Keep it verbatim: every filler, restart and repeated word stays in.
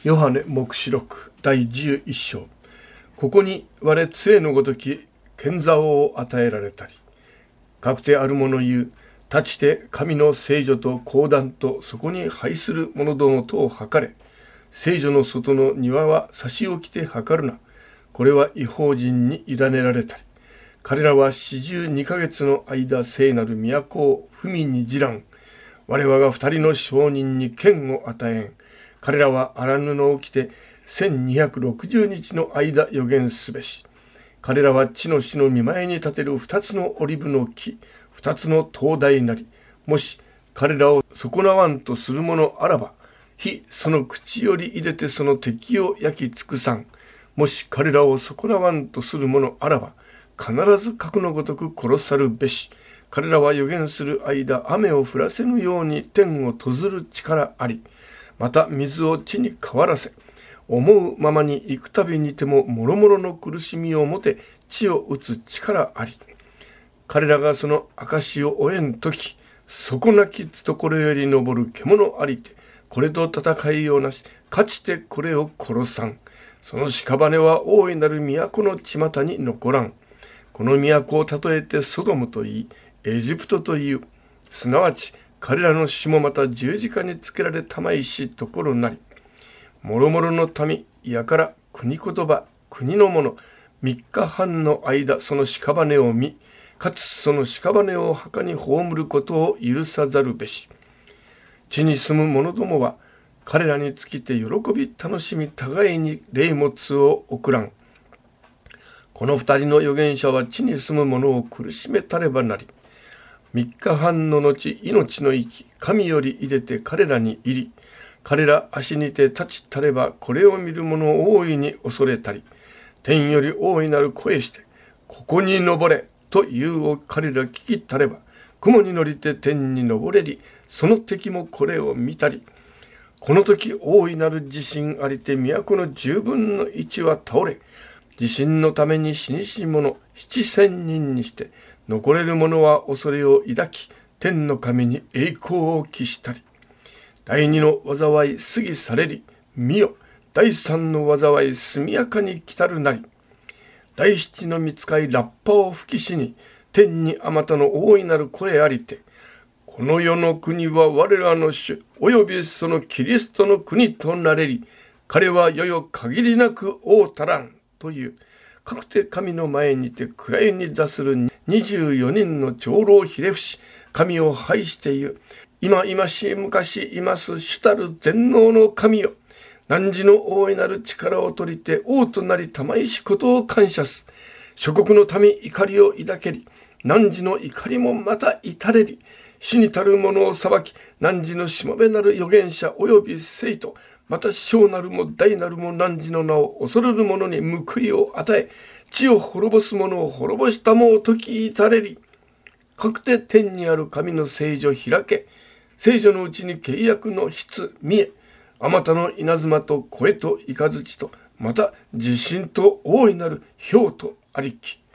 ヨハネ黙示録第じゅういっ章。ここに我杖のごとき剣竿を与えられたり、かくてある者言う、立ちて神の聖女と講談とそこに配する者どもとを測れ。聖女の外の庭は差し置きて測るな。これは異邦人に委ねられたり、彼らは四十二ヶ月の間聖なる都を踏みにじらん。我々が二人の証人に剣を与えん。彼らは荒布を着て千二百六十日の間予言すべし。彼らは地の死の見前に立てる二つのオリブの木、二つの灯台なり。もし彼らを損なわんとするものあらば、火その口より入れてその敵を焼き尽くさん。もし彼らを損なわんとするものあらば、必ず核のごとく殺さるべし。彼らは予言する間、雨を降らせぬように天を閉ずる力あり。また水を地に変わらせ、思うままに行くたびにてももろもろの苦しみをもて地を打つ力あり。彼らがその証を終えんとき、底なきつところより昇る獣ありて、これと戦いようなし、勝ちてこれを殺さん。その屍は大いなる都の巷に残らん。この都を例えてソドムと言い、エジプトという、すなわち彼らの死もまた十字架につけられたまいしところなり。もろもろの民、やから国言葉、国の者、三日半の間その屍を見、かつその屍を墓に葬ることを許さざるべし。地に住む者どもは、彼らにつきて喜び楽しみ互いに礼物を送らん。この二人の預言者は地に住む者を苦しめたればなり。三日半の後、命の息、神より入れて彼らに入り、彼ら足にて立ちたれば、これを見る者を大いに恐れたり、天より大いなる声して、ここに登れというを彼ら聞きたれば、雲に乗りて天に登れり、その敵もこれを見たり、この時大いなる地震ありて都の十分の一は倒れ、地震のために死にし者七千人にして、残れる者は恐れを抱き、天の神に栄光を期したり。第二の災い過ぎされり、見よ、第三の災い速やかに来たるなり。第七の御使いラッパを吹きしに、天にあまたの大いなる声ありて、この世の国は我らの主、およびそのキリストの国となれり、彼はよよ限りなく王たらん、という、かくて神の前にて位に出する二十四人の長老ひれ伏し、神を拝して言う。今今し昔います主たる全能の神よ。汝の大いなる力を取りて王となりたまいしことを感謝す。諸国の民怒りを抱けり。汝の怒りもまた至れり。死にたる者を裁き、汝のしもべなる預言者および生徒、また小なるも大なるも汝の名を恐れる者に報いを与え、地を滅ぼす者を滅ぼしたもを解き至れり。かくて天にある神の聖女開け、聖女のうちに契約の筆見え、あまたの稲妻と声と雷と、また地震と大いなる雹とありき。